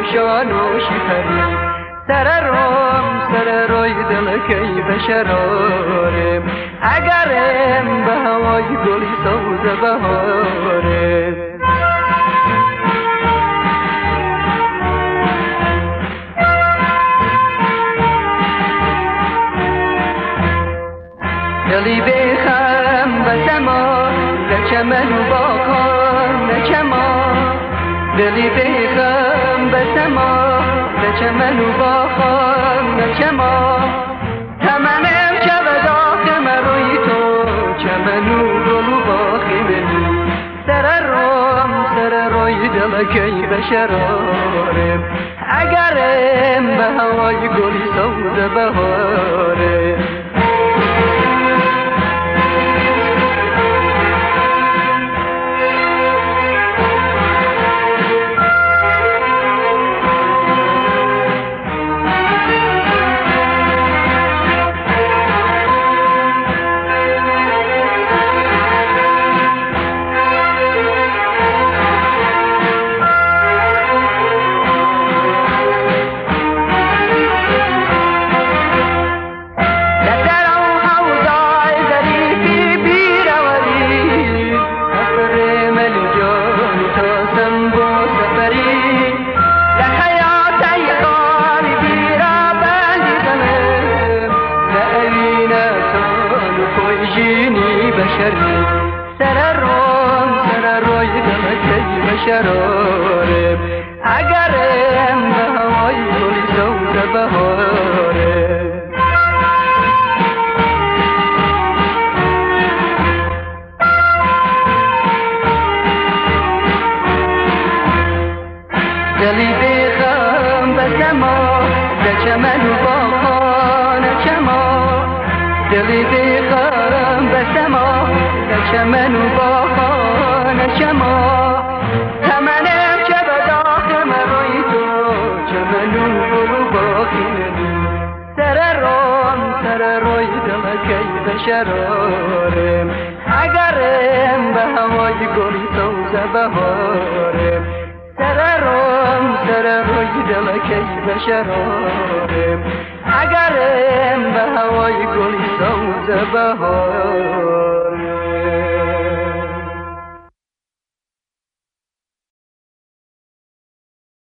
روشان و شیفری سر روی دلکی بشرارم اگرم به هوای گلی سوز بهارم دلی بخم به سما نچمن و باکار نچما دلی بخم به سما نچمن و باکار نچما تمنم چه و داخم روی تو چمنو گلو باخی منی سر روی دلکی بشرارم اگرم به هوای گلی سوز بهارم سر روی دلکی بشرارم اگرم به هوای گلی سوز بهارم دلی بخم به سما در چمن و باغ نچما دلی بخم به سما در چمن و باغ نچما تمنم چه به داخم روی تو چمنو گلو باقی نمی سر روی دلکی بشرارم اگرم به هوای گلی سوز بهارم سر روی دلکی بشرارم اگرم به هوای گلی سوز بهارم